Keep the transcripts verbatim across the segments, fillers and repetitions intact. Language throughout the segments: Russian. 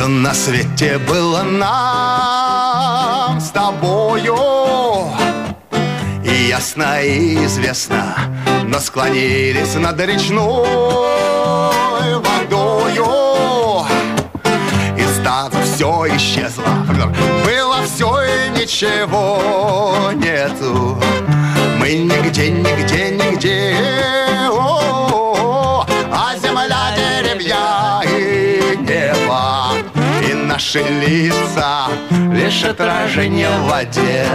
Все на свете было нам с тобою, и ясно, и известно, но склонились над речной водою. И стало все исчезло, было все и ничего нету. Мы нигде, нигде, нигде, о-о-о, а земля, деревья и небо, и наши лица лишь отражение в воде.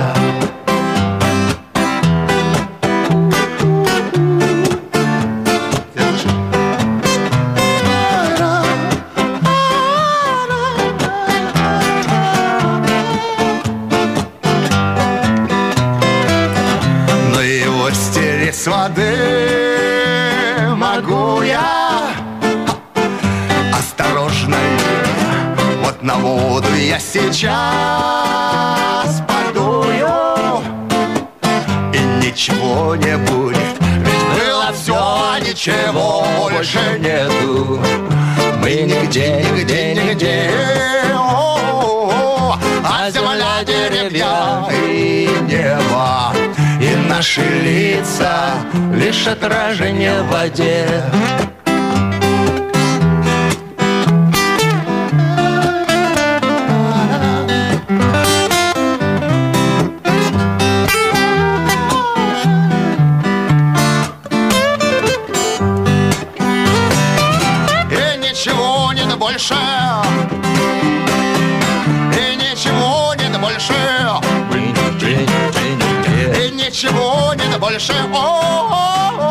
С воды могу я осторожно, вот на воду я сейчас подую, и ничего не будет, ведь было все, а ничего больше нету. Мы нигде, нигде, нигде, о-о-о, а земля, деревья и небо, и наши лица лишь отражение в воде. И ничего нет больше, и ничего нет больше, и ничего нет больше, о-о-о.